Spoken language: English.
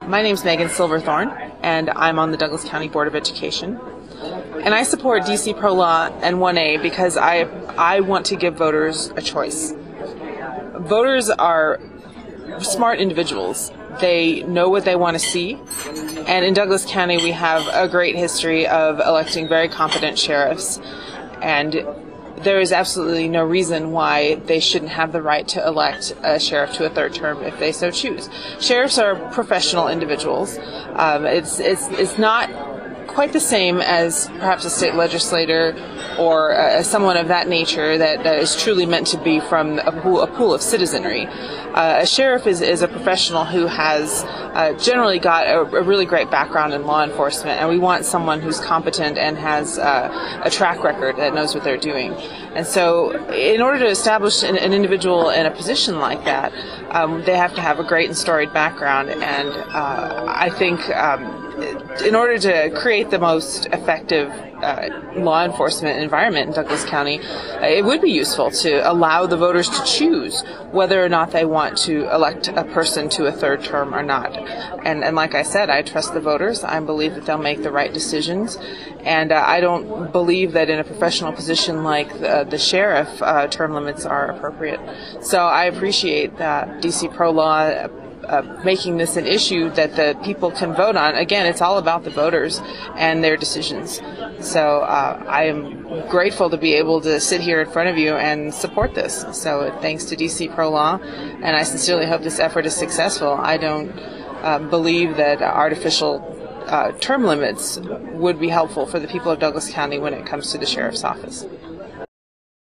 My name's Megan Silverthorne, and I'm on the Douglas County Board of Education. And I support DC Pro Law and 1A because I want to give voters a choice. Voters are smart individuals. They know what they want to see. And in Douglas County, we have a great history of electing very competent sheriffs. And there is absolutely no reason why they shouldn't have the right to elect a sheriff to a third term if they so choose. Sheriffs are professional individuals. It's not quite the same as perhaps a state legislator or someone of that nature that is truly meant to be from a pool of citizenry. A sheriff is a professional who has generally got a really great background in law enforcement, and we want someone who's competent and has a track record that knows what they're doing. And so in order to establish an individual in a position like that, they have to have a great and storied background, and I think in order to create the most effective law enforcement environment in Douglas County, it would be useful to allow the voters to choose whether or not they want to elect a person to a third term or not. And like I said, I trust the voters. I believe that they'll make the right decisions. And I don't believe that in a professional position like the sheriff, term limits are appropriate. So I appreciate that DC Pro Law making this an issue that the people can vote on. Again, it's all about the voters and their decisions. So I am grateful to be able to sit here in front of you and support this. So thanks to DC Pro Law, and I sincerely hope this effort is successful. I don't believe that artificial term limits would be helpful for the people of Douglas County when it comes to the sheriff's office.